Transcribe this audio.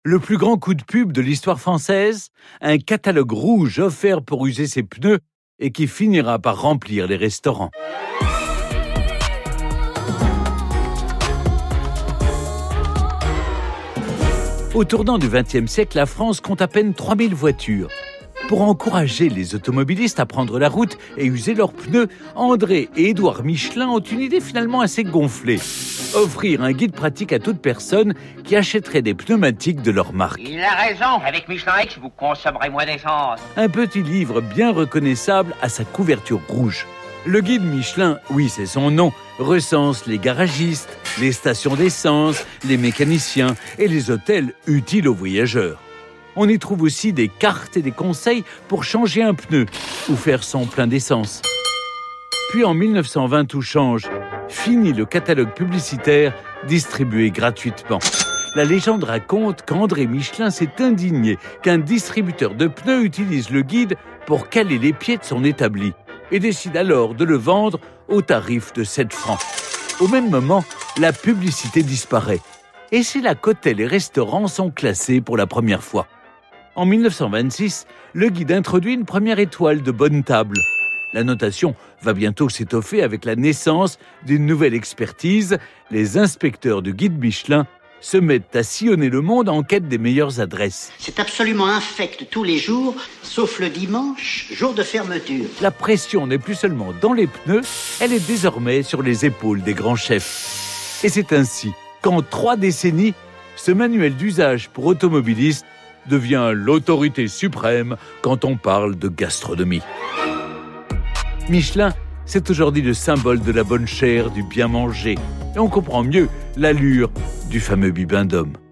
Le plus grand coup de pub de l'histoire française, un catalogue rouge offert pour user ses pneus et qui finira par remplir les restaurants. Au tournant du XXe siècle, la France compte à peine 3000 voitures. Pour encourager les automobilistes à prendre la route et user leurs pneus, André et Édouard Michelin ont une idée finalement assez gonflée. Offrir un guide pratique à toute personne qui achèterait des pneumatiques de leur marque. Il a raison, avec Michelin X, vous consommerez moins d'essence. Un petit livre bien reconnaissable à sa couverture rouge. Le guide Michelin, oui c'est son nom, recense les garagistes, les stations d'essence, les mécaniciens et les hôtels utiles aux voyageurs. On y trouve aussi des cartes et des conseils pour changer un pneu ou faire son plein d'essence. Puis en 1920, tout change. Fini le catalogue publicitaire distribué gratuitement. La légende raconte qu'André Michelin s'est indigné qu'un distributeur de pneus utilise le guide pour caler les pieds de son établi et décide alors de le vendre au tarif de 7 francs. Au même moment, la publicité disparaît. Et c'est là qu'hôtels et restaurants sont classés pour la première fois. En 1926, le guide introduit une première étoile de bonne table. La notation va bientôt s'étoffer avec la naissance d'une nouvelle expertise. Les inspecteurs du guide Michelin se mettent à sillonner le monde en quête des meilleures adresses. C'est absolument infect tous les jours, sauf le dimanche, jour de fermeture. La pression n'est plus seulement dans les pneus, elle est désormais sur les épaules des grands chefs. Et c'est ainsi qu'en 3 décennies, ce manuel d'usage pour automobilistes devient l'autorité suprême quand on parle de gastronomie. Michelin, c'est aujourd'hui le symbole de la bonne chère, du bien manger. Et on comprend mieux l'allure du fameux Bibendum.